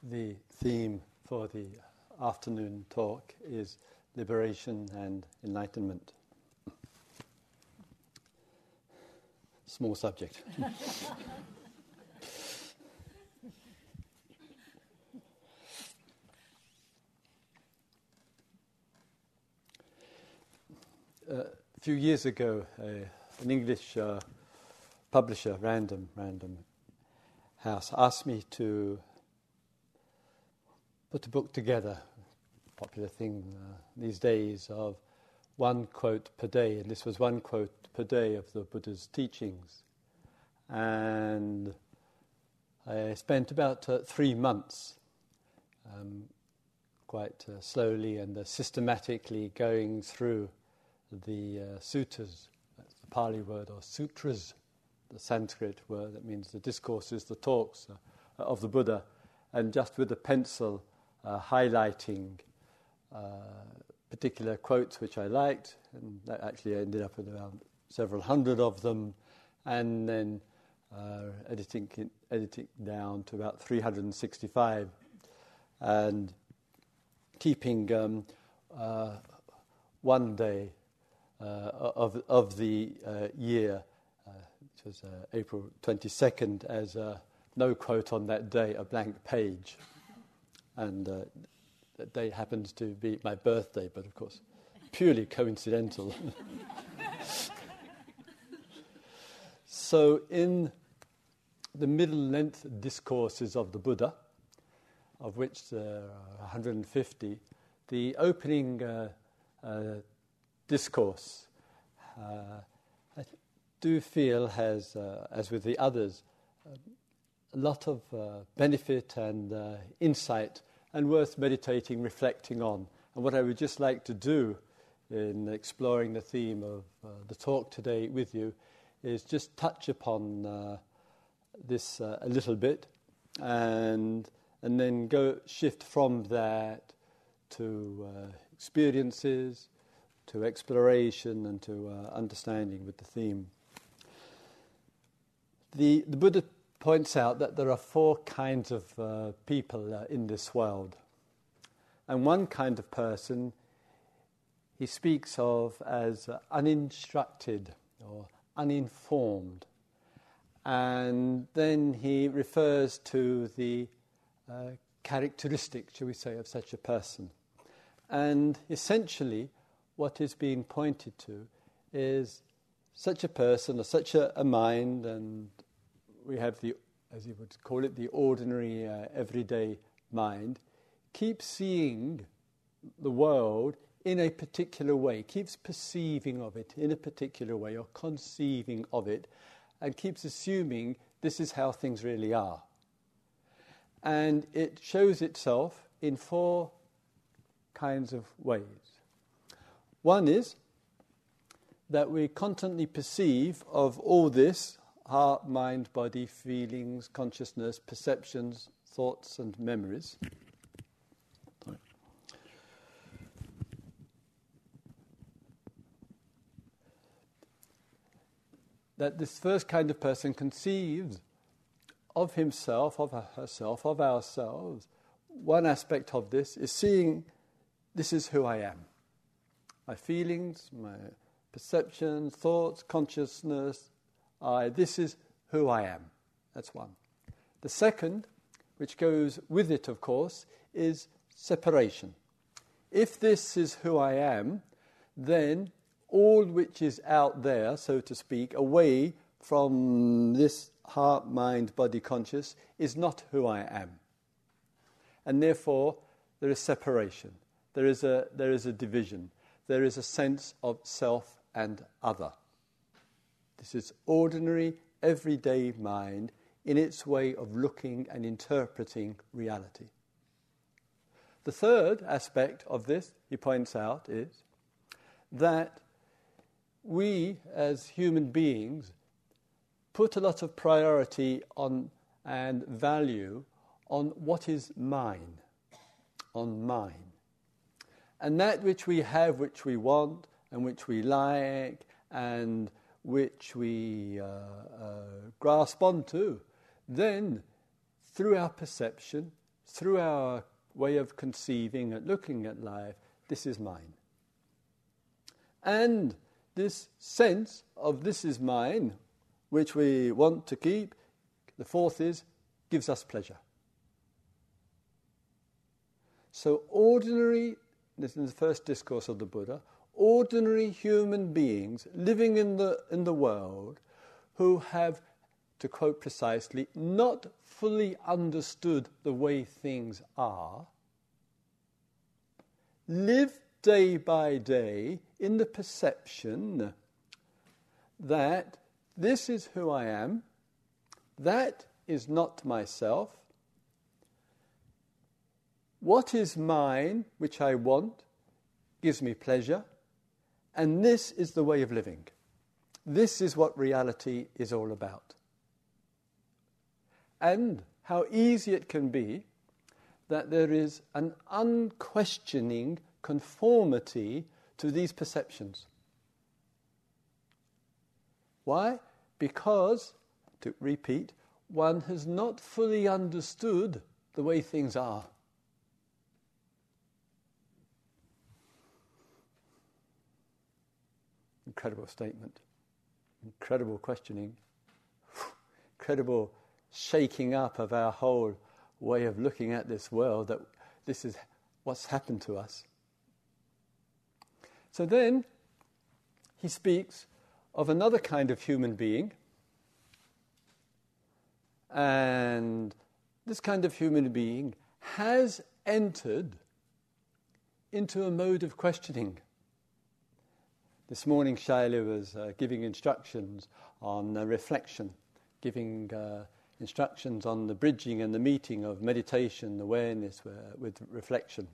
The theme for the afternoon talk is liberation and enlightenment. Small subject. A few years ago, an English publisher, Random House, asked me to put a book together, popular thing these days, of one quote per day, and this was one quote per day of the Buddha's teachings. And I spent about 3 months quite slowly and systematically going through the suttas, that's the Pali word, or sutras, the Sanskrit word, that means the discourses, the talks of the Buddha, and just with a pencil highlighting particular quotes which I liked, and that actually ended up with around several hundred of them, and then editing down to about 365, and keeping one day of the year, which was April 22nd, as no quote on that day, a blank page. And that day happens to be my birthday, but of course, purely coincidental. So in the middle-length discourses of the Buddha, of which there are 150, the opening discourse, I do feel has, as with the others, a lot of benefit and insight, and worth meditating, reflecting on. And what I would just like to do in exploring the theme of the talk today with you is just touch upon this a little bit, and then go shift from that to experiences, to exploration, and to understanding with the theme. The Buddha points out that there are 4 kinds of people in this world. And one kind of person he speaks of as uninstructed or uninformed. And then he refers to the characteristic, shall we say, of such a person. And essentially what is being pointed to is such a person or such a mind, and we have the, as you would call it, the ordinary, everyday mind, keeps seeing the world in a particular way, keeps perceiving of it in a particular way, or conceiving of it, and keeps assuming this is how things really are. And it shows itself in 4 kinds of ways. One is that we constantly perceive of all this, heart, mind, body, feelings, consciousness, perceptions, thoughts and memories. That this first kind of person conceives of himself, of herself, of ourselves. One aspect of this is seeing this is who I am. My feelings, my perceptions, thoughts, consciousness, this is who I am. That's one. The second, which goes with it, of course, is separation. If this is who I am, then all which is out there, so to speak, away from this heart, mind, body, conscious, is not who I am. And therefore, there is separation. There is a division. There is a sense of self and other. This is ordinary, everyday mind in its way of looking and interpreting reality. The third aspect of this, he points out, is that we, as human beings, put a lot of priority on and value on what is mine, on mine. And that which we have, which we want, and which we like, and which we grasp onto, then through our perception, through our way of conceiving and looking at life, this is mine. And this sense of this is mine, which we want to keep, the fourth is, gives us pleasure. So ordinary, this is the first discourse of the Buddha, ordinary human beings living in the world who have, to quote precisely, not fully understood the way things are, live day by day in the perception that this is who I am, that is not myself, what is mine, which I want, gives me pleasure, and this is the way of living. This is what reality is all about. And how easy it can be that there is an unquestioning conformity to these perceptions. Why? Because, to repeat, one has not fully understood the way things are. Incredible statement, incredible questioning, incredible shaking up of our whole way of looking at this world, that this is what's happened to us. So then he speaks of another kind of human being, and this kind of human being has entered into a mode of questioning. This morning Shaila was giving instructions on reflection, giving instructions on the bridging and the meeting of meditation, awareness with reflection.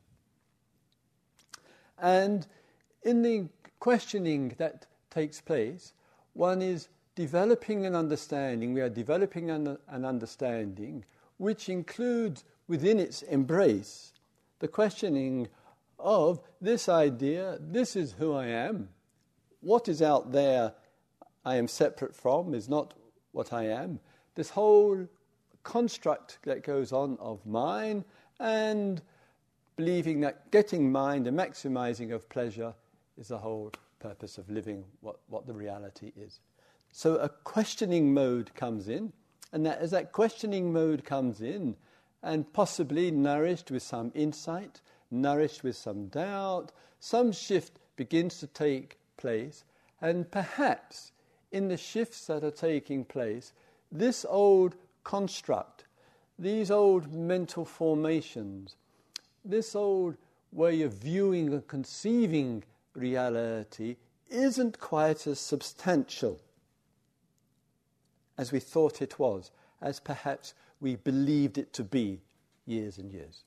And in the questioning that takes place, one is developing an understanding, we are developing an understanding which includes within its embrace the questioning of this idea, this is who I am. What is out there I am separate from is not what I am. This whole construct that goes on of mine, and believing that getting mine, the maximizing of pleasure, is the whole purpose of living what the reality is. So a questioning mode comes in, and that as that questioning mode comes in, and possibly nourished with some insight, nourished with some doubt, some shift begins to take place, and perhaps in the shifts that are taking place, this old construct, these old mental formations, this old way of viewing and conceiving reality isn't quite as substantial as we thought it was, as perhaps we believed it to be for years and years.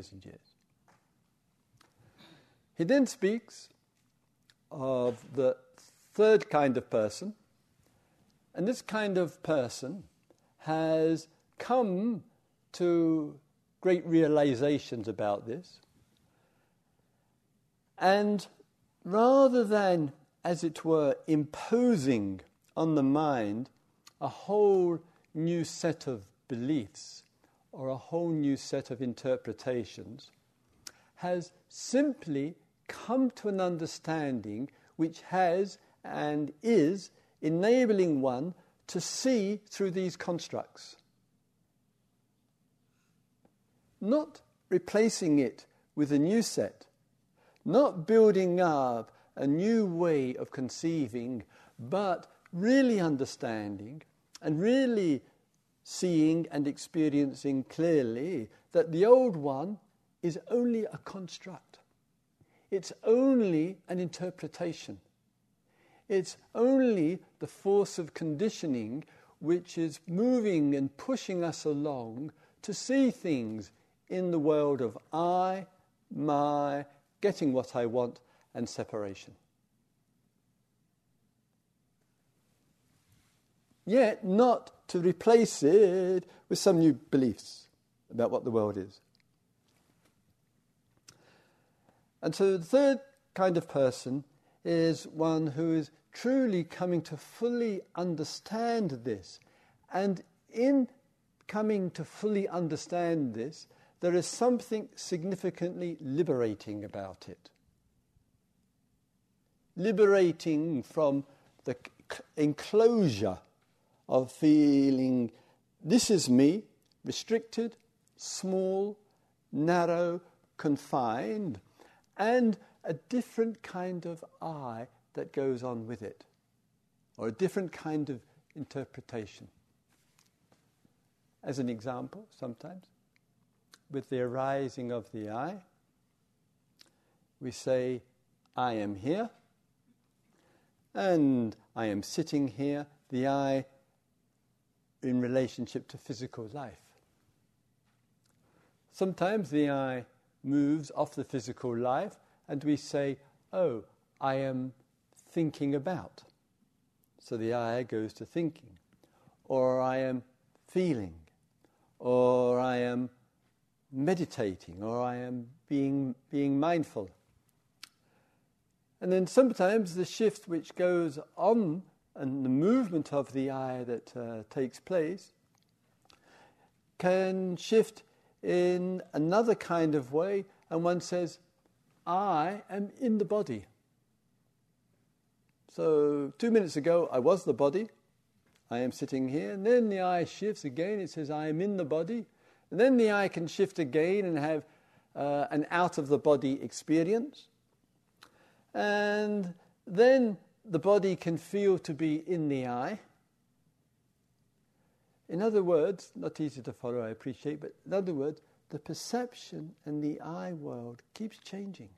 He then speaks of the third kind of person, and this kind of person has come to great realizations about this, and rather than, as it were, imposing on the mind a whole new set of beliefs or a whole new set of interpretations, has simply come to an understanding which has and is enabling one to see through these constructs. Not replacing it with a new set, not building up a new way of conceiving, but really understanding and really seeing and experiencing clearly that the old one is only a construct. It's only an interpretation. It's only the force of conditioning which is moving and pushing us along to see things in the world of I, my, getting what I want, and separation. Yet not to replace it with some new beliefs about what the world is. And so the third kind of person is one who is truly coming to fully understand this. And in coming to fully understand this, there is something significantly liberating about it. Liberating from the enclosure of feeling, this is me, restricted, small, narrow, confined, and a different kind of I that goes on with it, or a different kind of interpretation. As an example, sometimes, with the arising of the I, we say, I am here, and I am sitting here, the I in relationship to physical life. Sometimes the I moves off the physical life, and we say, oh, I am thinking about. So the I goes to thinking. Or I am feeling. Or I am meditating. Or I am being mindful. And then sometimes the shift which goes on and the movement of the I that takes place can shift in another kind of way, and one says, I am in the body. So 2 minutes ago, I was the body. I am sitting here. And then the I shifts again. It says, I am in the body. And then the I can shift again and have an out-of-the-body experience. And then the body can feel to be in the I. In other words, not easy to follow, I appreciate, but in other words, the perception and the I world keeps changing.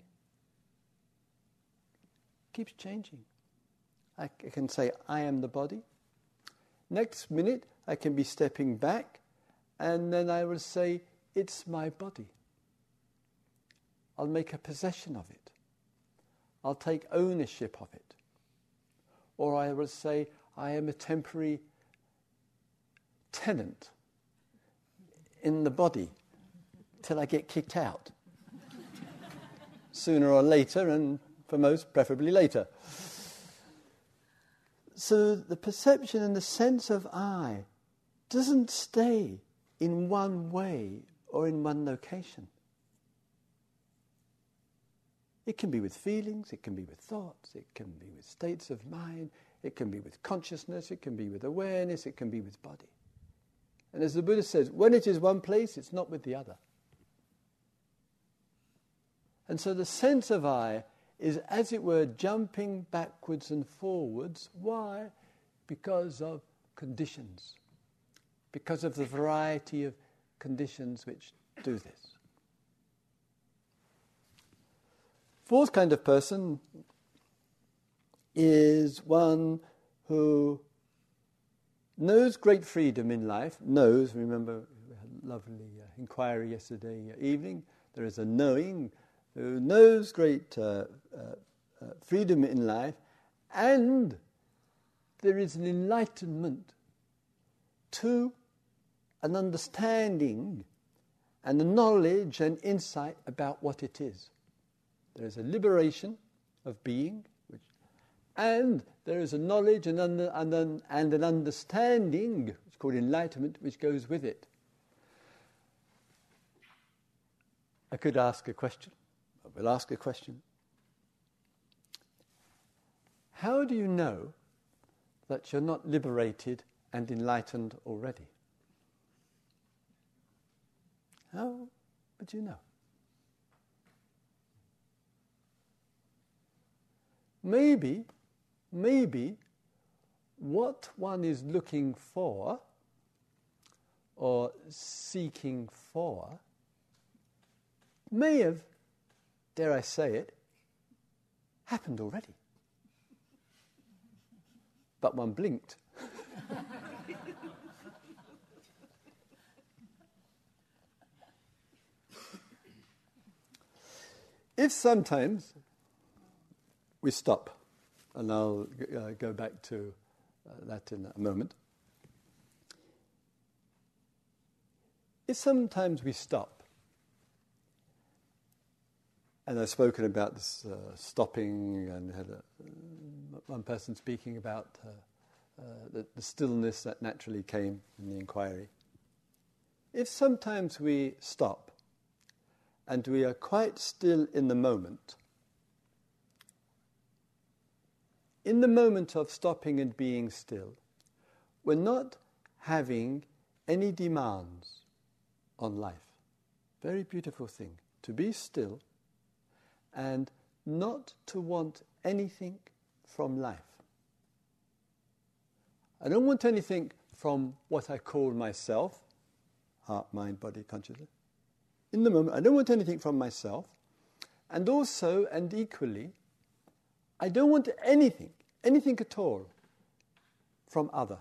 Keeps changing. I can say, I am the body. Next minute, I can be stepping back, and then I will say, it's my body. I'll make a possession of it. I'll take ownership of it. Or I will say, I am a temporary tenant in the body till I get kicked out. Sooner or later, and for most, preferably later. So the perception and the sense of I doesn't stay in one way or in one location. It can be with feelings, it can be with thoughts, it can be with states of mind, it can be with consciousness, it can be with awareness, it can be with body. And as the Buddha says, when it is one place, it's not with the other. And so the sense of I is, as it were, jumping backwards and forwards. Why? Because of conditions. Because of the variety of conditions which do this. Fourth kind of person is one who knows great freedom in life, remember we had a lovely inquiry yesterday evening, there is a knowing who knows great freedom in life, and there is an enlightenment to an understanding and a knowledge and insight about what it is. There is a liberation of being, and there is a knowledge and an understanding, it's called enlightenment, which goes with it. I could ask a question. I will ask a question. How do you know that you're not liberated and enlightened already? How would you know? Maybe what one is looking for or seeking for may have, dare I say it, happened already. But one blinked. If sometimes we stop, and I'll go back to that in a moment. If sometimes we stop, and I've spoken about this stopping, and had one person speaking about the stillness that naturally came in the inquiry. If sometimes we stop and we are quite still in the moment, in the moment of stopping and being still, we're not having any demands on life. Very beautiful thing, to be still and not to want anything from life. I don't want anything from what I call myself, heart, mind, body, consciousness. In the moment, I don't want anything from myself. And also, and equally, I don't want anything at all, from other.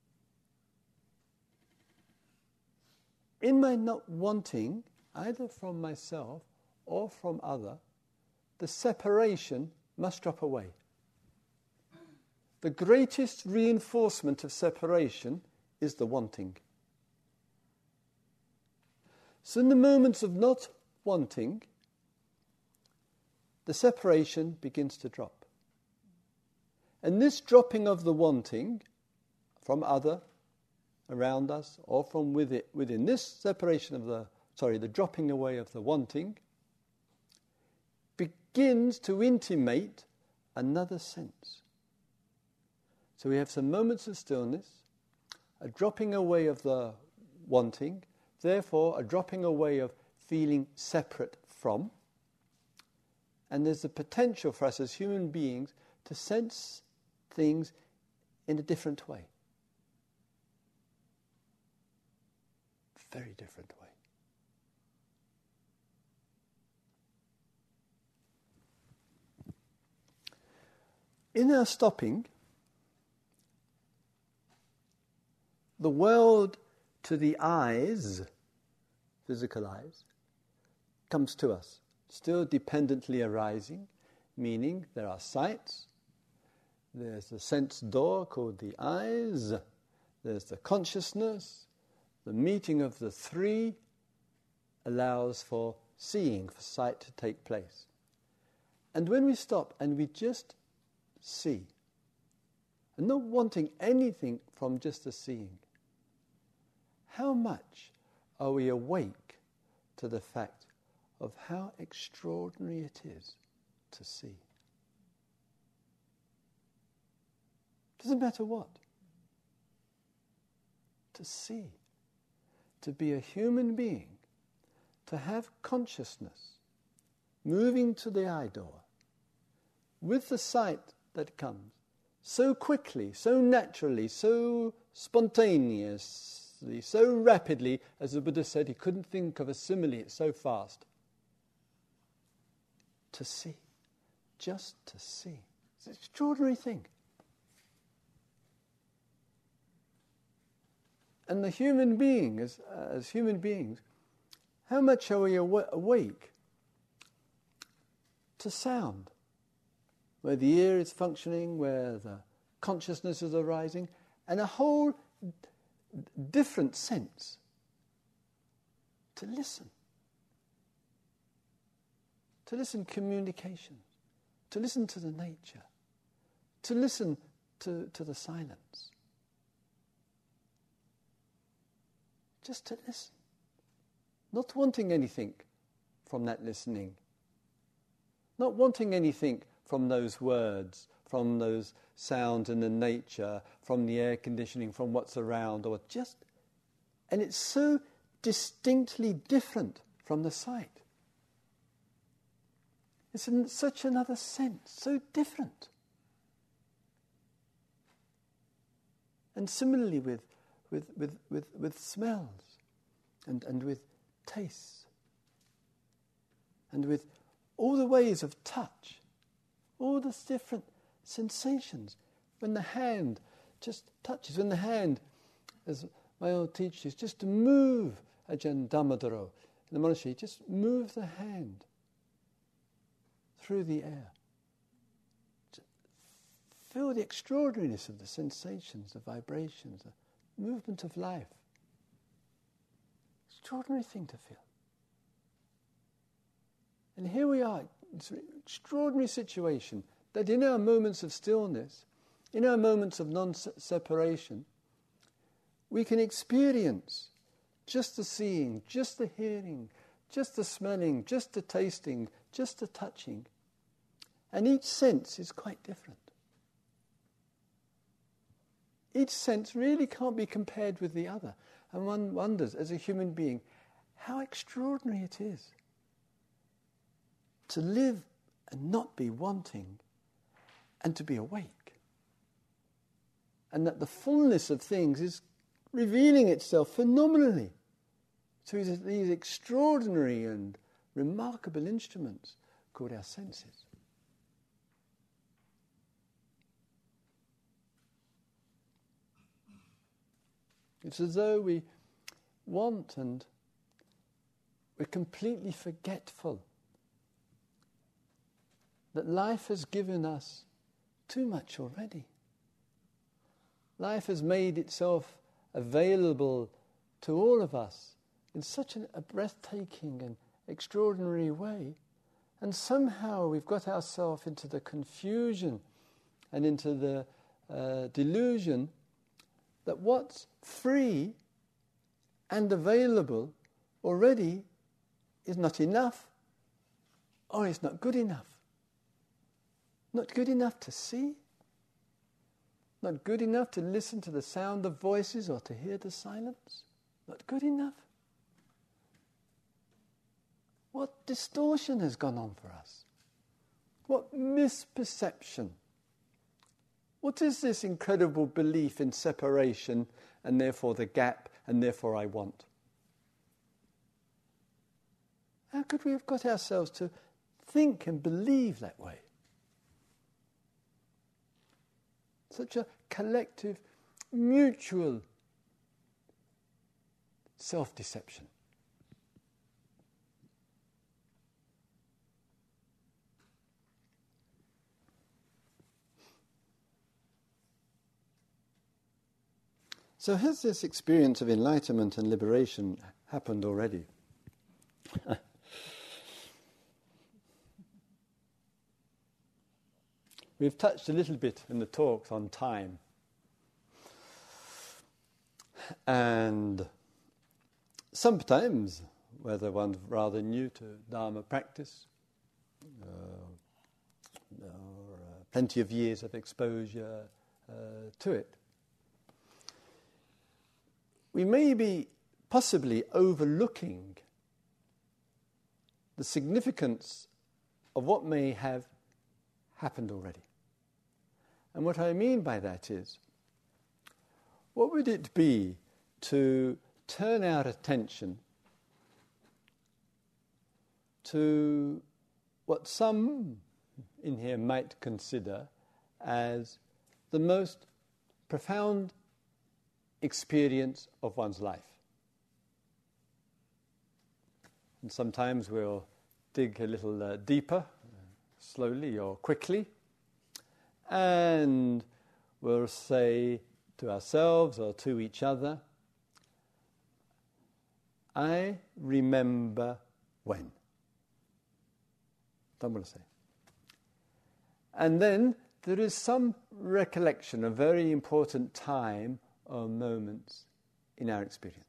In my not wanting, either from myself or from other, the separation must drop away. The greatest reinforcement of separation is the wanting. So in the moments of not wanting, the separation begins to drop. And this dropping of the wanting from other, around us, or from within this separation of the dropping away of the wanting, begins to intimate another sense. So we have some moments of stillness, a dropping away of the wanting, therefore a dropping away of feeling separate from, and there's the potential for us as human beings to sense things in a different way. Very different way. In our stopping, the world to the eyes, physical eyes, comes to us, still dependently arising, meaning there are sights, there's the sense door called the eyes, there's the consciousness, the meeting of the three allows for seeing, for sight to take place. And when we stop and we just see, and not wanting anything from just the seeing, how much are we awake to the fact of how extraordinary it is to see? Doesn't matter what. To see. To be a human being. To have consciousness moving to the eye door with the sight that comes so quickly, so naturally, so spontaneously, so rapidly, as the Buddha said, he couldn't think of a simile, it's so fast. To see, just to see. It's an extraordinary thing. And the human being, as human beings, how much are we awake to sound? Where the ear is functioning, where the consciousness is arising, and a whole different sense to listen. To listen communications, to listen to the nature, to listen to the silence. Just to listen. Not wanting anything from that listening. Not wanting anything from those words, from those sounds in the nature, from the air conditioning, from what's around, or just... And it's so distinctly different from the sight. It's in such another sense, so different. And similarly with smells and with tastes and with all the ways of touch, all the different sensations. When the hand just touches, when the hand, as my old teacher used, just to move, Ajahn Dhammadharo in the monastery, just move the hand through the air. Feel the extraordinariness of the sensations, the vibrations, the movement of life. Extraordinary thing to feel. And here we are, it's an extraordinary situation that in our moments of stillness, in our moments of non-separation, we can experience just the seeing, just the hearing, just the smelling, just the tasting, just the touching. And each sense is quite different. Each sense really can't be compared with the other. And one wonders, as a human being, how extraordinary it is to live and not be wanting and to be awake. And that the fullness of things is revealing itself phenomenally through these extraordinary and remarkable instruments called our senses. It's as though we want and we're completely forgetful that life has given us too much already. Life has made itself available to all of us in such a breathtaking and extraordinary way. And somehow we've got ourselves into the confusion and into the delusion that what's free and available already is not enough, or it's not good enough. Not good enough to see, not good enough to listen to the sound of voices or to hear the silence. Not good enough. What distortion has gone on for us? What misperception? What is this incredible belief in separation and therefore the gap and therefore I want? How could we have got ourselves to think and believe that way? Such a collective, mutual self-deception. So has this experience of enlightenment and liberation happened already? We've touched a little bit in the talks on time. And sometimes, whether one's rather new to Dharma practice, or plenty of years of exposure to it, we may be possibly overlooking the significance of what may have happened already. And what I mean by that is, what would it be to turn our attention to what some in here might consider as the most profound experience of one's life? And sometimes we'll dig a little deeper, slowly or quickly, and we'll say to ourselves or to each other, I remember when. That's what I'm going to say. And then there is some recollection, a very important time or moments in our experience.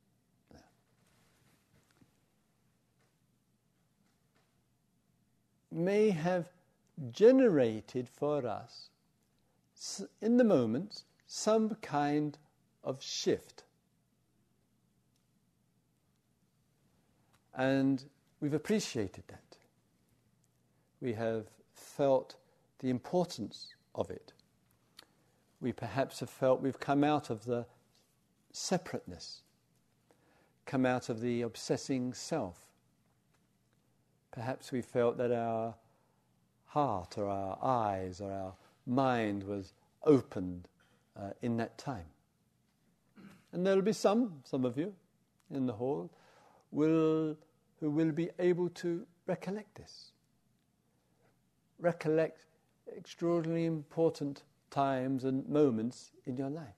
May have generated for us, in the moments, some kind of shift. And we've appreciated that. We have felt the importance of it. We perhaps have felt we've come out of the separateness, come out of the obsessing self. Perhaps we felt that our heart or our eyes or our mind was opened in that time. And there will be some of you in the hall, who will be able to recollect this. Recollect extraordinarily important times and moments in your life.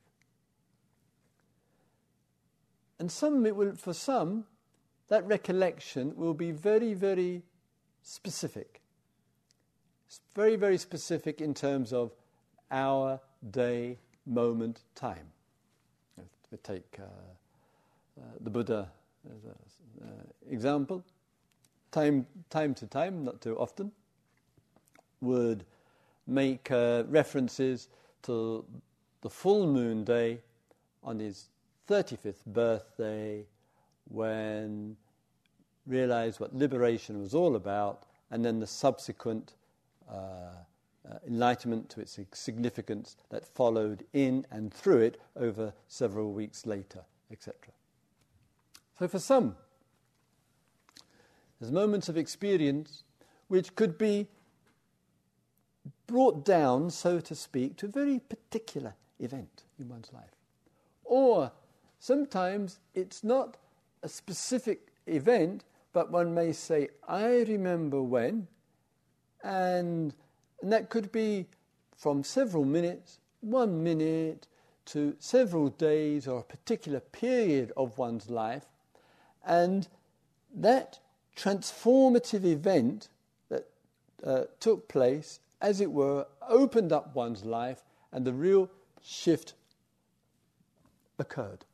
And for some, that recollection will be very, very specific. It's very, very specific in terms of hour, day, moment, time. If we take the Buddha as an example, time to time, not too often, would make references to the full moon day on his 35th birthday, when realized what liberation was all about, and then the subsequent enlightenment to its significance that followed in and through it over several weeks later, etc. So for some, there's moments of experience which could be brought down, so to speak, to a very particular event in one's life. Or sometimes it's not a specific event, but one may say, I remember when, and that could be from several minutes, 1 minute, to several days or a particular period of one's life. And that transformative event that took place, as it were, opened up one's life, and the real shift occurred.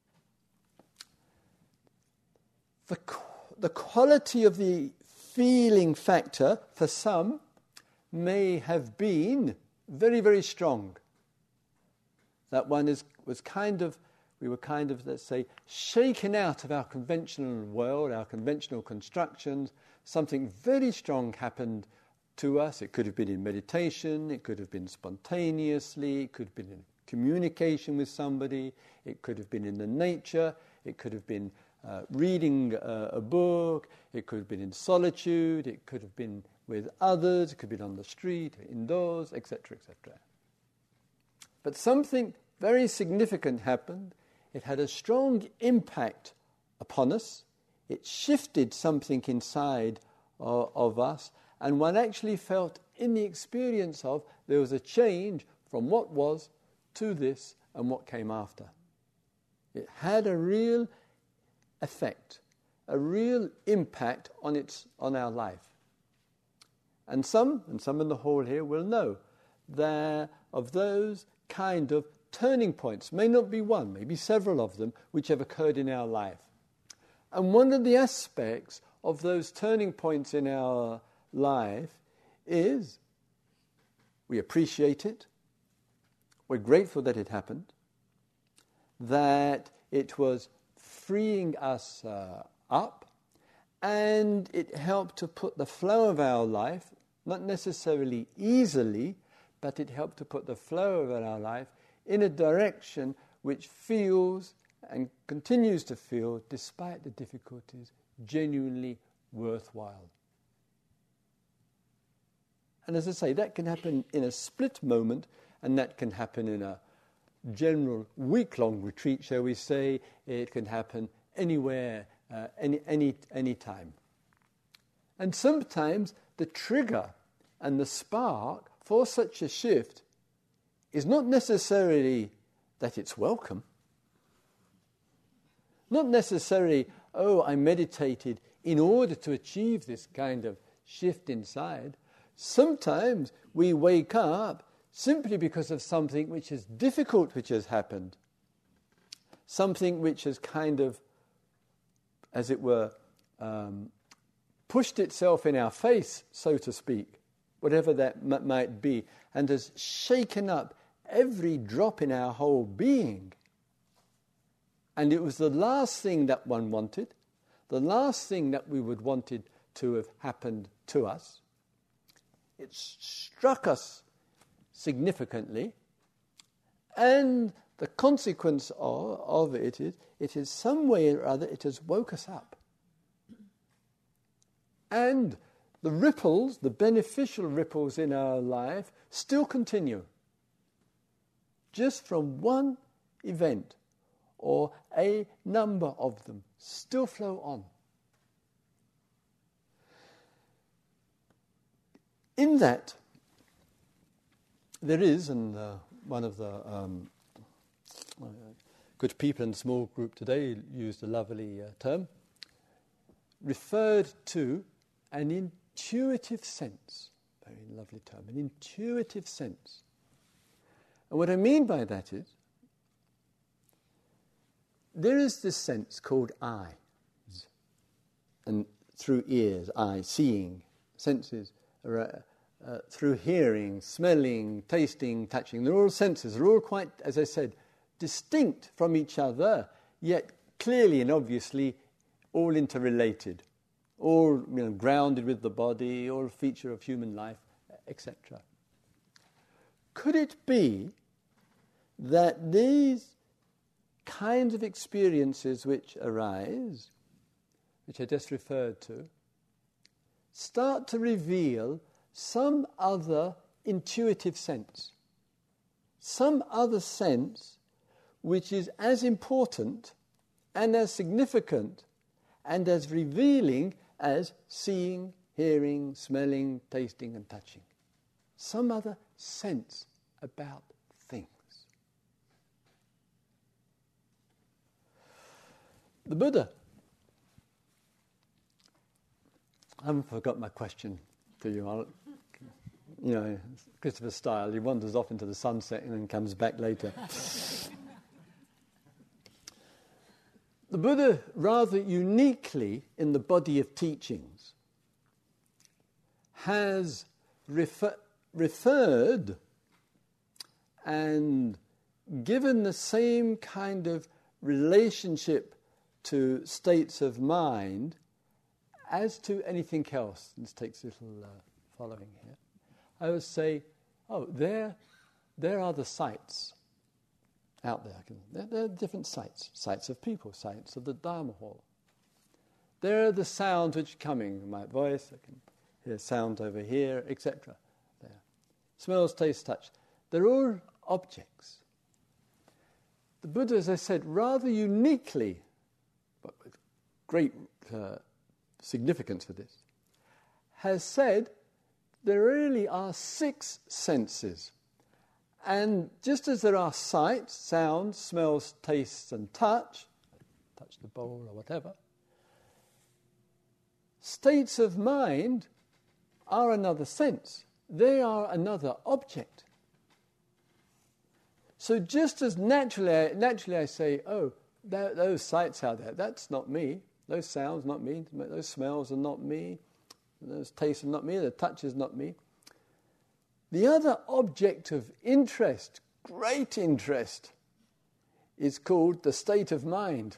The quality of the feeling factor for some may have been very, very strong. That one we were kind of, let's say, shaken out of our conventional world, our conventional constructions. Something very strong happened to us. It could have been in meditation, it could have been spontaneously, it could have been in communication with somebody, it could have been in the nature, it could have been reading a book, it could have been in solitude, it could have been with others, it could have been on the street, indoors, etc., etc. But something very significant happened. It had a strong impact upon us. It shifted something inside of us, and one actually felt in the experience of there was a change from what was to this and what came after. It had a real effect, a real impact on our life. And some in the hall here will know that of those kind of turning points, may not be one, maybe several of them, which have occurred in our life. And one of the aspects of those turning points in our life is we appreciate it, we're grateful that it happened, that it was freeing us up, and it helped to put the flow of our life, not necessarily easily, but it helped to put the flow of our life in a direction which feels and continues to feel, despite the difficulties, genuinely worthwhile. And as I say, that can happen in a split moment, and that can happen in a general week-long retreat, shall we say. It can happen anywhere, any time. And sometimes the trigger and the spark for such a shift is not necessarily that it's welcome. Not necessarily, I meditated in order to achieve this kind of shift inside. Sometimes we wake up simply because of something which is difficult which has happened. Something which has kind of, as it were, pushed itself in our face, so to speak, whatever that might be, and has shaken up every drop in our whole being. And it was the last thing that one wanted, the last thing that we would wanted to have happened to us. It struck us significantly, and the consequence of it is some way or other it has woke us up. And the ripples, the beneficial ripples in our life still continue. Just from one event or a number of them still flow on. In that, there is, and one of the good people in the small group today used a lovely term, referred to an intuitive sense. Very lovely term, an intuitive sense. And what I mean by that is, there is this sense called I. And through ears, eyes, seeing, senses, through hearing, smelling, tasting, touching. They're all senses. They're all quite, as I said, distinct from each other, yet clearly and obviously all interrelated, all grounded with the body, all a feature of human life, etc. Could it be that these kinds of experiences which arise, which I just referred to, start to reveal some other intuitive sense, some other sense which is as important and as significant and as revealing as seeing, hearing, smelling, tasting and touching? Some other sense about things. The Buddha, I haven't forgot my question to you. Christopher style, he wanders off into the sunset and then comes back later. The Buddha, rather uniquely in the body of teachings, has referred and given the same kind of relationship to states of mind as to anything else. This takes a little following here. I would say, there are the sights out there. There are different sights of people, sights of the Dharma Hall. There are the sounds which are coming, my voice, I can hear sound over here, etc. There. Smells, taste, touch. They're all objects. The Buddha, as I said, rather uniquely, but with great significance for this, has said there really are 6 senses. And just as there are sights, sounds, smells, tastes and touch the bowl or whatever, states of mind are another sense. They are another object. So just as naturally I say, those sights out there, that's not me. Those sounds, not me. Those smells are not me. Those tastes are not me. The touch is not me. The other object of interest, great interest, is called the state of mind.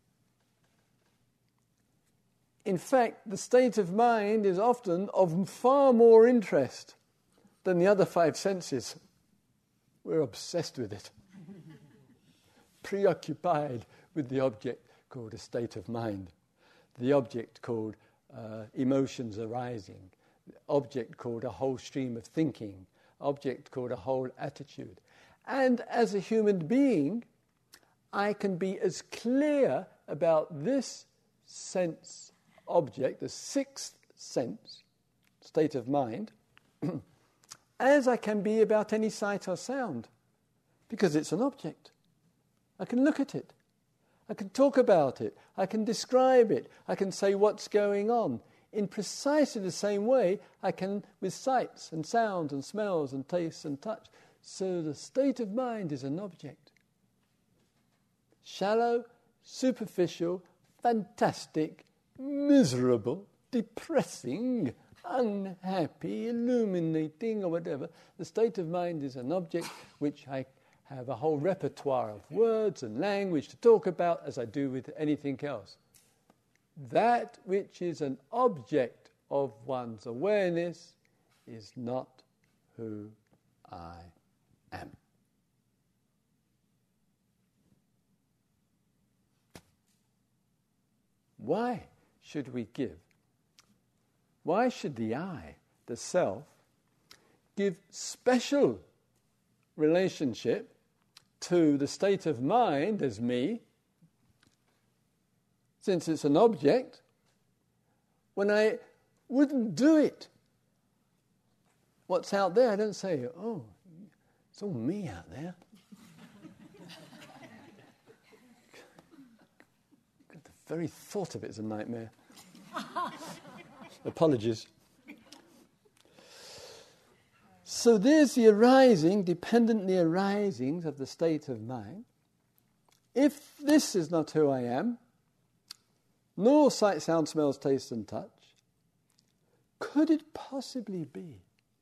In fact, the state of mind is often of far more interest than the other 5 senses. We're obsessed with it. Preoccupied with the object called a state of mind. The object called emotions arising. The object called a whole stream of thinking. Object called a whole attitude. And as a human being, I can be as clear about this sense object, the 6th sense, state of mind, as I can be about any sight or sound, because it's an object. I can look at it. I can talk about it. I can describe it. I can say what's going on. In precisely the same way I can with sights and sounds and smells and tastes and touch. So the state of mind is an object. Shallow, superficial, fantastic, miserable, depressing, unhappy, illuminating, or whatever. The state of mind is an object which I have a whole repertoire of words and language to talk about as I do with anything else. That which is an object of one's awareness is not who I am. Why should the I, the self, give special relationship to the state of mind as me, since it's an object, when I wouldn't do it? What's out there, I don't say, it's all me out there. The very thought of it is a nightmare. Apologies. So there's the arising, dependently arisings of the state of mind. If this is not who I am, nor sight, sound, smells, taste and touch, could it possibly be?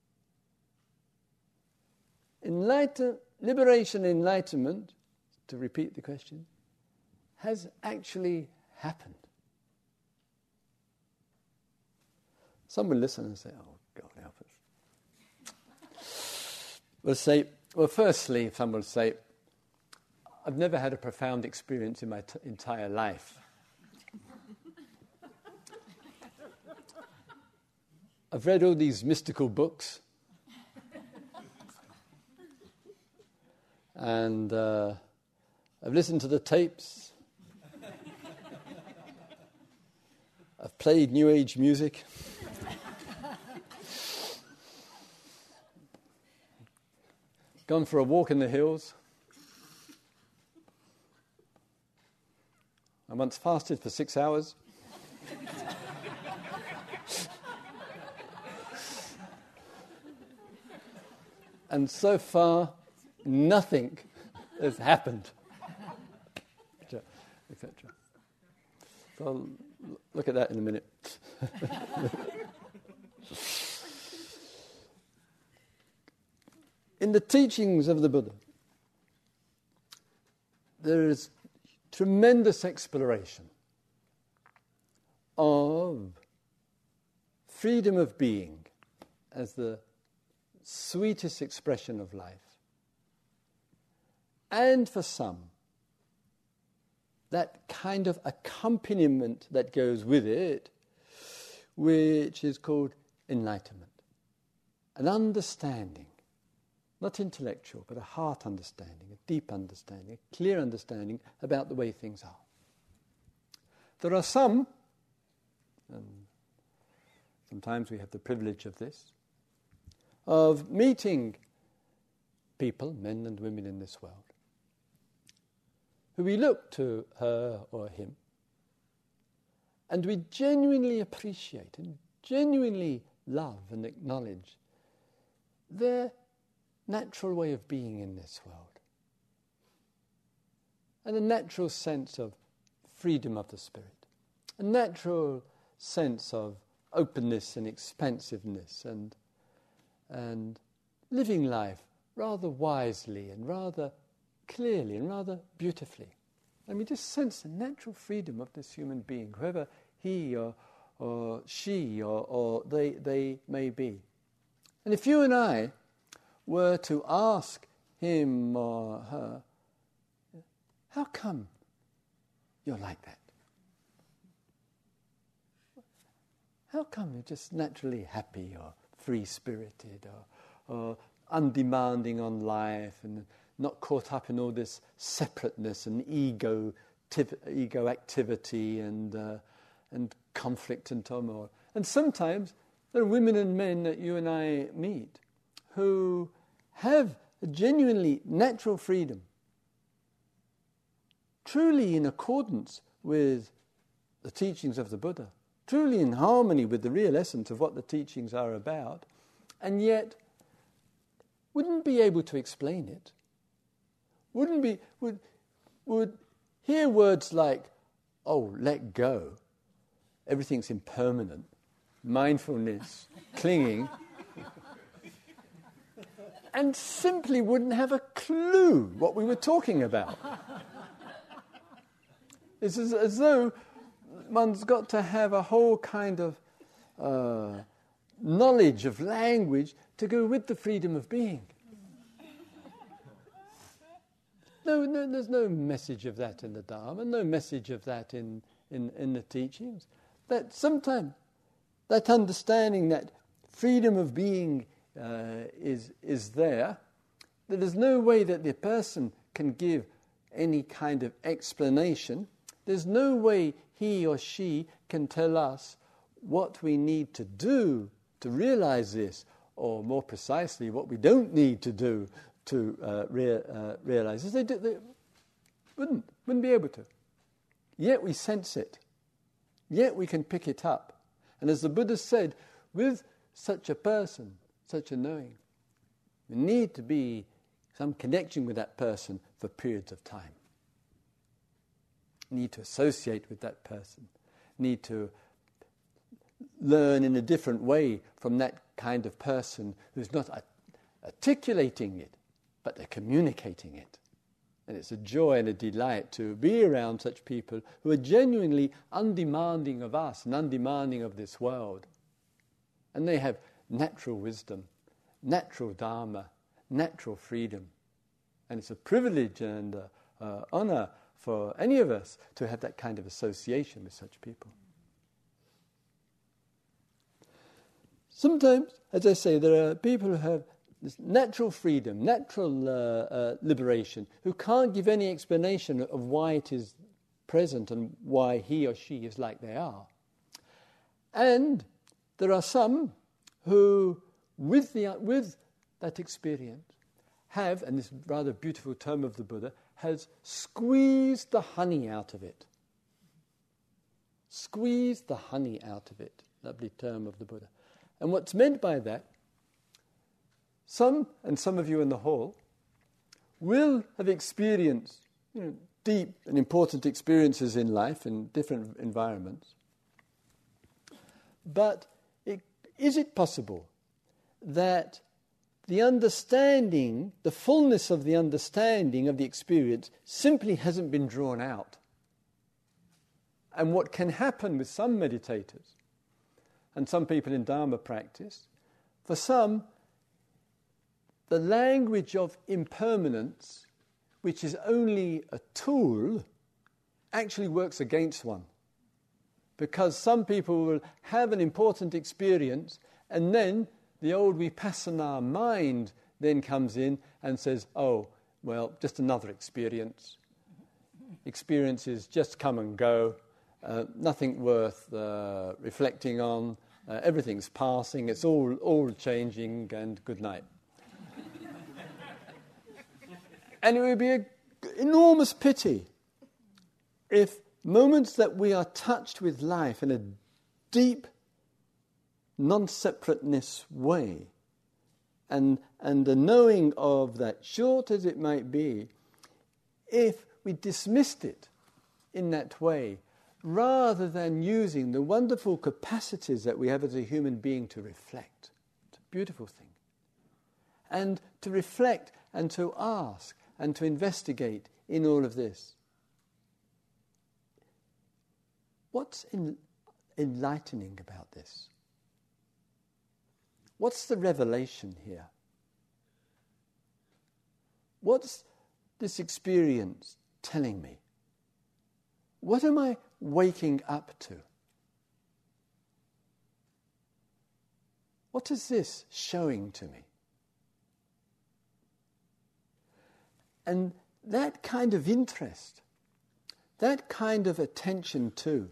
Liberation, enlightenment, to repeat the question, has actually happened. Some will listen and say, oh, God help us. Firstly, some will say, I've never had a profound experience in my entire life. I've read all these mystical books, and I've listened to the tapes. I've played New Age music. Gone for a walk in the hills. I once fasted for 6 hours. And so far, nothing has happened, etc. So I'll look at that in a minute. In the teachings of the Buddha, there is tremendous exploration of freedom of being as the sweetest expression of life. And for some, that kind of accompaniment that goes with it, which is called enlightenment. An understanding, not intellectual, but a heart understanding, a deep understanding, a clear understanding about the way things are. There are some, and sometimes we have the privilege of this, of meeting people, men and women in this world, who we look to her or him, and we genuinely appreciate and genuinely love and acknowledge their natural way of being in this world, and a natural sense of freedom of the spirit, a natural sense of openness and expansiveness and living life rather wisely and rather clearly and rather beautifully. And we just sense the natural freedom of this human being, whoever he or she or they may be. And if you and I were to ask him or her, how come you're like that? How come you're just naturally happy or free-spirited or undemanding on life and not caught up in all this separateness and ego activity and conflict and turmoil? And sometimes there are women and men that you and I meet who have a genuinely natural freedom, truly in accordance with the teachings of the Buddha, truly in harmony with the real essence of what the teachings are about, and yet wouldn't be able to explain it. Would hear words like, oh, let go, everything's impermanent, mindfulness, clinging, and simply wouldn't have a clue what we were talking about. It's as though one's got to have a whole kind of knowledge of language to go with the freedom of being. No, there's no message of that in the Dharma, no message of that in the teachings. That sometimes that understanding that freedom of being is there, that there's no way that the person can give any kind of explanation. There's no way he or she can tell us what we need to do to realize this, or more precisely, what we don't need to do to realize this. They wouldn't be able to. Yet we sense it. Yet we can pick it up. And as the Buddha said, with such a person, such a knowing, there need to be some connection with that person for periods of time. You need to associate with that person. need to learn in a different way from that kind of person who's not articulating it, but they're communicating it. And it's a joy and a delight to be around such people who are genuinely undemanding of us and undemanding of this world. And they have natural wisdom, natural dharma, natural freedom. And it's a privilege and honor for any of us to have that kind of association with such people. Sometimes, as I say, there are people who have this natural freedom, natural liberation, who can't give any explanation of why it is present and why he or she is like they are. And there are some who, with that experience, have, and this rather beautiful term of the Buddha, has squeezed the honey out of it. Squeezed the honey out of it. Lovely term of the Buddha. And what's meant by that, some of you in the hall, will have experienced deep and important experiences in life in different environments. But is it possible that the understanding, the fullness of the understanding of the experience simply hasn't been drawn out? And what can happen with some meditators and some people in Dharma practice, for some, the language of impermanence, which is only a tool, actually works against one. Because some people will have an important experience, and then the old vipassana mind then comes in and says, oh, well, just another experience. Experiences just come and go, nothing worth reflecting on, everything's passing, it's all changing, and good night. And it would be an enormous pity if moments that we are touched with life in a deep non-separateness way, and the knowing of that, short as it might be, if we dismissed it in that way, rather than using the wonderful capacities that we have as a human being to reflect. It's a beautiful thing. And to reflect and to ask and to investigate in all of this. What's enlightening about this? What's the revelation here? What's this experience telling me? What am I waking up to? What is this showing to me? And that kind of interest, that kind of attention to,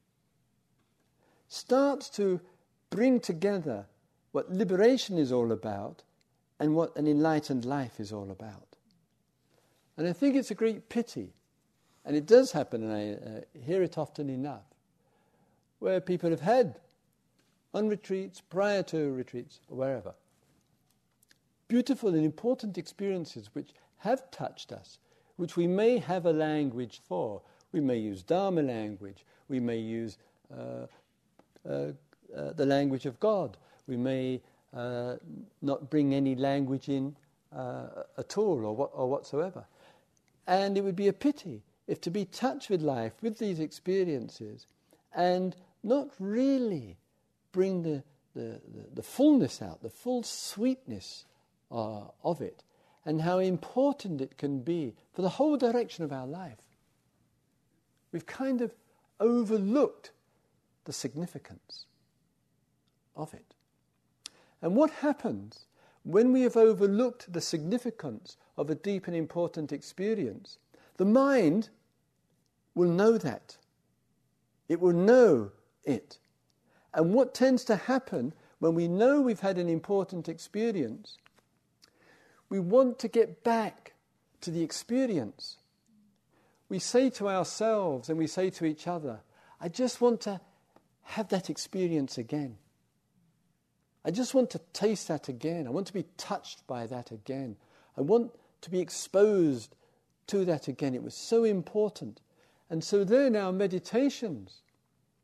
starts to bring together what liberation is all about and what an enlightened life is all about. And I think it's a great pity, and it does happen, and I hear it often enough, where people have had, on retreats, prior to retreats, or wherever, beautiful and important experiences which have touched us, which we may have a language for. We may use Dharma language, we may use the language of God, we may not bring any language in at all or whatsoever. And it would be a pity if to be touched with life, with these experiences, and not really bring the fullness out, the full sweetness of it, and how important it can be for the whole direction of our life. We've kind of overlooked the significance of it. And what happens when we have overlooked the significance of a deep and important experience? The mind will know that. It will know it. And what tends to happen when we know we've had an important experience, we want to get back to the experience. We say to ourselves and we say to each other, I just want to have that experience again. I just want to taste that again. I want to be touched by that again. I want to be exposed to that again. It was so important. And so then our meditations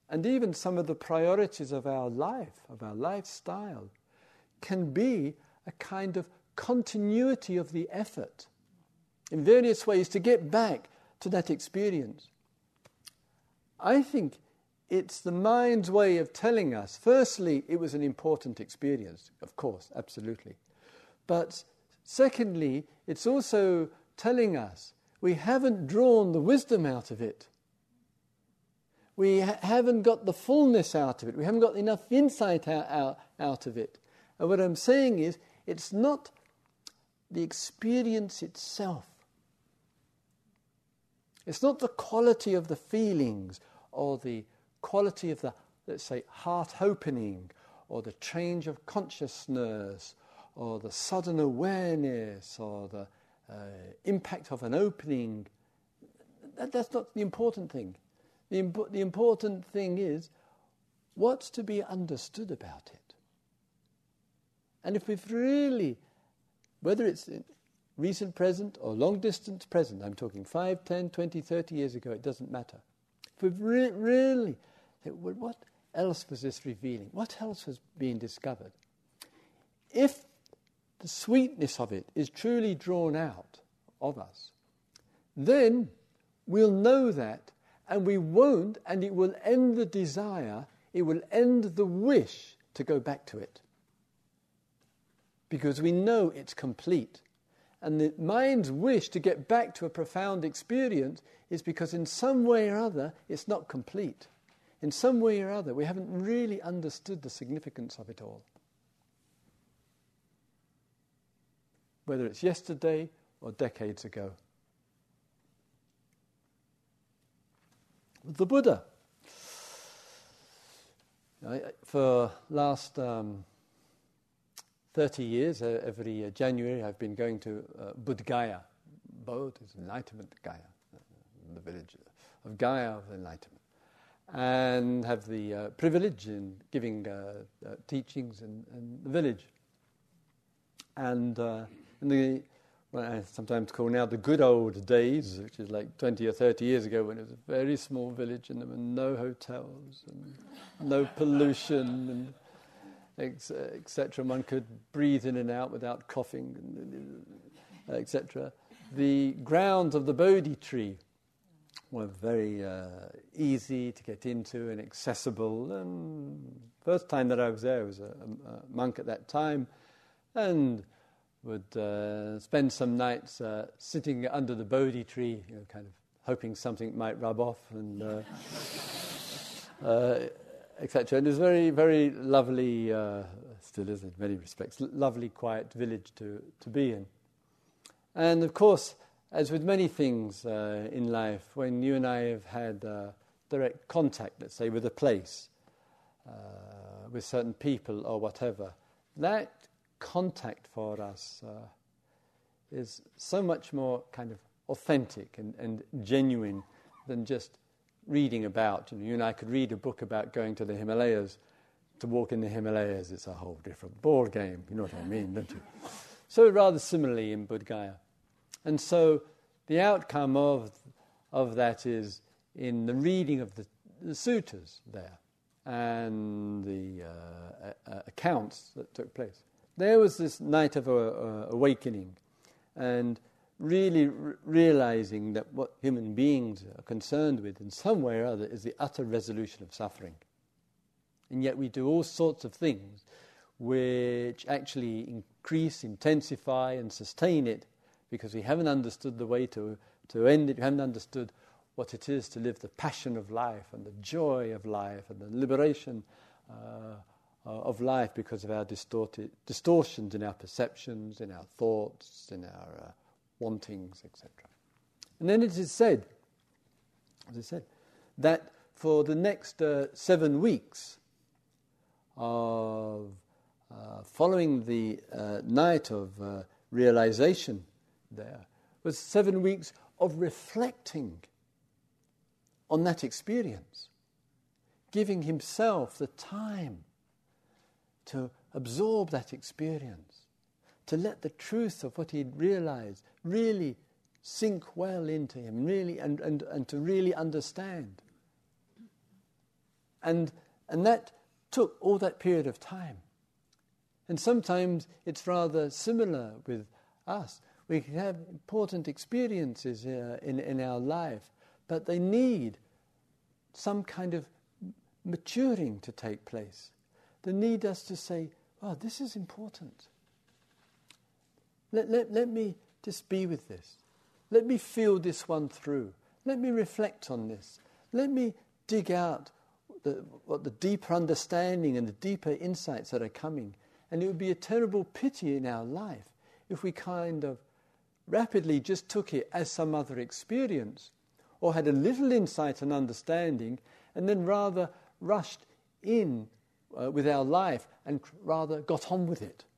and even some of the priorities of our life, of our lifestyle, can be a kind of continuity of the effort in various ways to get back to that experience. I think it's the mind's way of telling us, firstly, it was an important experience, of course, absolutely. But secondly, it's also telling us we haven't drawn the wisdom out of it. We haven't got the fullness out of it. We haven't got enough insight out of it. And what I'm saying is, it's not the experience itself. It's not the quality of the feelings or the quality of the, let's say, heart opening or the change of consciousness or the sudden awareness or the impact of an opening. That's not the important thing. The important thing is what's to be understood about it. And if we've really, whether it's recent present or long distance present, I'm talking 5, 10, 20, 30 years ago, it doesn't matter. If we've really, what else was this revealing? What else was being discovered? If the sweetness of it is truly drawn out of us, then we'll know that, and we won't, and it will end the desire, it will end the wish to go back to it. Because we know it's complete. And the mind's wish to get back to a profound experience is because in some way or other it's not complete. In some way or other we haven't really understood the significance of it all. Whether it's yesterday or decades ago. The Buddha. For last 30 years, every January I've been going to Bodh Gaya. Bodh is Enlightenment Gaya, the village of Gaya of Enlightenment. And have the privilege in giving teachings in the village. And in the, what I sometimes call now the good old days, which is like 20 or 30 years ago when it was a very small village and there were no hotels and no pollution and etc. One could breathe in and out without coughing, etc. The grounds of the Bodhi tree were very easy to get into and accessible. And first time that I was there, I was a monk at that time, and would spend some nights sitting under the Bodhi tree, kind of hoping something might rub off and etc. And it was very, very lovely, still is in many respects, lovely, quiet village to be in. And of course, as with many things in life, when you and I have had direct contact, let's say, with a place, with certain people or whatever, that contact for us is so much more kind of authentic and genuine than just reading about. You and I could read a book about going to the Himalayas. To walk in the Himalayas, it's a whole different ball game. You know what I mean, don't you? So rather similarly in Bodh Gaya. And so the outcome of that is in the reading of the suttas there and the accounts that took place. There was this night of awakening and really realizing that what human beings are concerned with in some way or other is the utter resolution of suffering. And yet we do all sorts of things which actually increase, intensify and sustain it because we haven't understood the way to end it. We haven't understood what it is to live the passion of life and the joy of life and the liberation of life because of our distortions in our perceptions, in our thoughts, in our wantings, etc. And then it is said, as I said, that for the next 7 weeks of following the night of realization there was 7 weeks of reflecting on that experience, giving himself the time to absorb that experience, to let the truth of what he'd realized really sink well into him, really, and to really understand. And that took all that period of time. And sometimes it's rather similar with us. We can have important experiences in our life, but they need some kind of maturing to take place. They need us to say, oh, this is important. Let me just be with this. Let me feel this one through. Let me reflect on this. Let me dig out what the deeper understanding and the deeper insights that are coming. And it would be a terrible pity in our life if we kind of rapidly just took it as some other experience, or had a little insight and understanding, and then rather rushed in with our life and rather got on with it.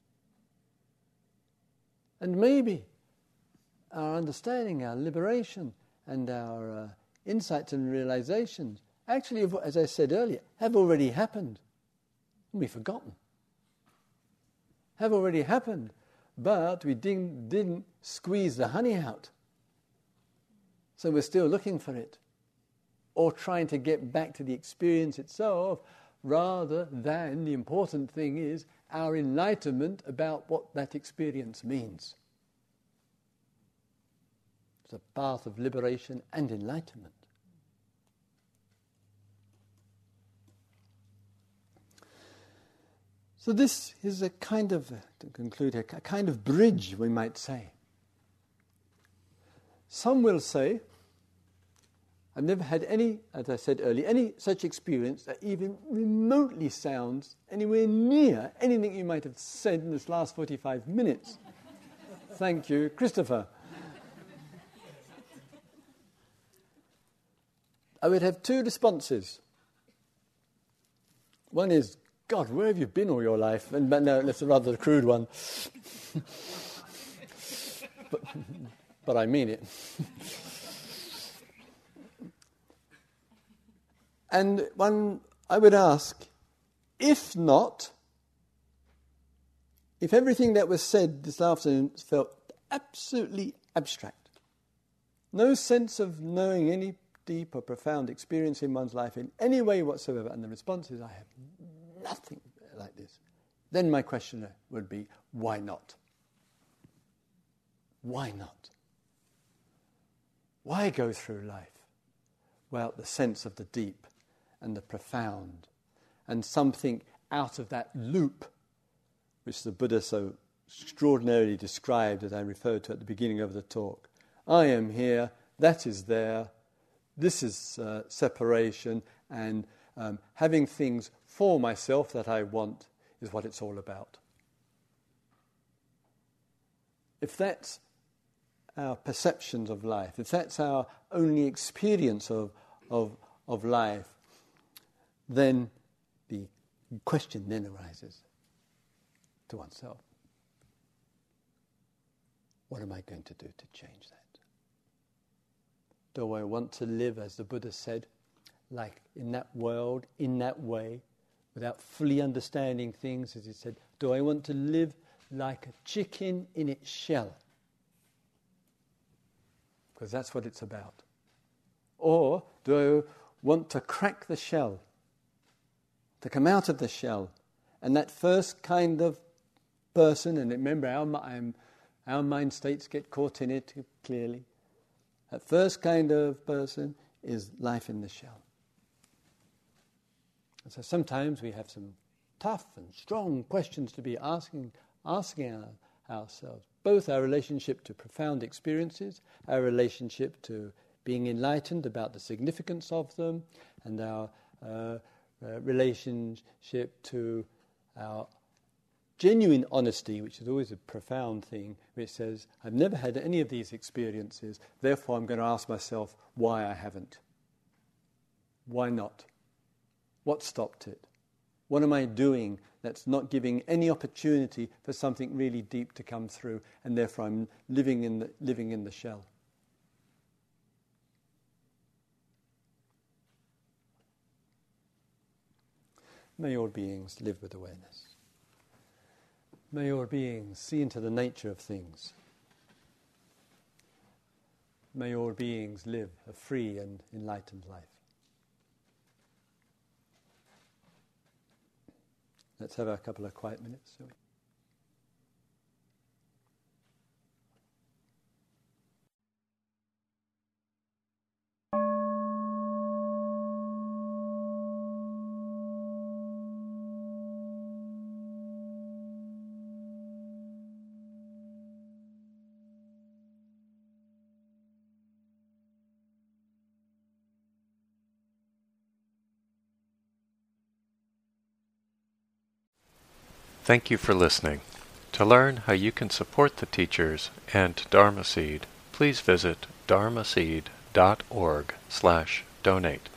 And maybe our understanding, our liberation, and our insights and realizations actually, as I said earlier, have already happened. And we've forgotten. Have already happened, but we didn't squeeze the honey out. So we're still looking for it, or trying to get back to the experience itself, rather than the important thing is our enlightenment about what that experience means. It's a path of liberation and enlightenment. So this is a kind of, to conclude here, a kind of bridge, we might say. Some will say, I've never had any, as I said earlier, any such experience that even remotely sounds anywhere near anything you might have said in this last 45 minutes. Thank you, Christopher. I would have two responses. One is, God, where have you been all your life? But no, that's a rather crude one. but I mean it. And one, I would ask, if not, if everything that was said this afternoon felt absolutely abstract, no sense of knowing any deep or profound experience in one's life in any way whatsoever, and the response is, I have nothing like this, then my question would be, why not? Why not? Why go through life without the sense of the deep and the profound, and something out of that loop which the Buddha so extraordinarily described, as I referred to at the beginning of the talk? I am here, that is there, this is separation, and having things for myself that I want is what it's all about. If that's our perceptions of life, if that's our only experience of life, then the question then arises to oneself. What am I going to do to change that? Do I want to live, as the Buddha said, like in that world, in that way, without fully understanding things, as he said? Do I want to live like a chicken in its shell? Because that's what it's about. Or do I want to crack the shell, to come out of the shell, and that first kind of person, and remember our mind states get caught in it clearly, that first kind of person is life in the shell. And so sometimes we have some tough and strong questions to be asking ourselves, both our relationship to profound experiences, our relationship to being enlightened about the significance of them, and our relationship to our genuine honesty, which is always a profound thing, which says, I've never had any of these experiences, therefore I'm going to ask myself why I haven't. Why not? What stopped it? What am I doing that's not giving any opportunity for something really deep to come through, and therefore I'm living in the shell? May all beings live with awareness. May all beings see into the nature of things. May all beings live a free and enlightened life. Let's have a couple of quiet minutes, shall we? Thank you for listening. To learn how you can support the teachers and Dharma Seed, please visit dharmaseed.org/donate.